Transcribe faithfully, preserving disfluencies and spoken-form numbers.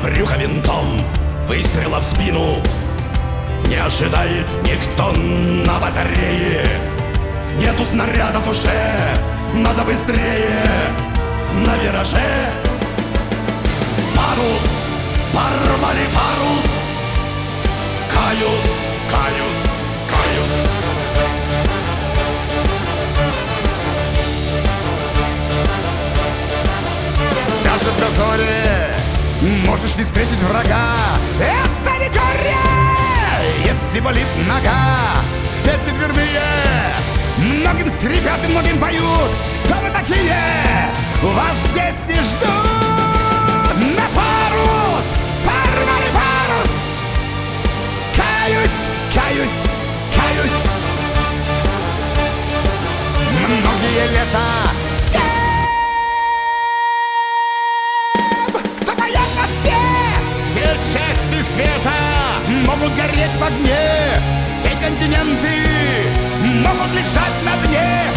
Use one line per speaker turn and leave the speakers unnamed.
брюхо винтом, выстрела в спину не ожидает никто на батарее. Нету снарядов уже, надо быстрее на вираже. Парус, порвали парус. Каюсь, каюсь, каюсь. Даже в дозоре можешь не встретить врага. Это не горе, если болит нога. Петли дверные многим скрипят и многим поют. Кто вы такие? Вас здесь не ждут. На парус, порвали парус. Каюсь, каюсь, каюсь. Многие лета всем до поверхности. Все части света могут гореть в огне. Все континенты могут лежать на дне.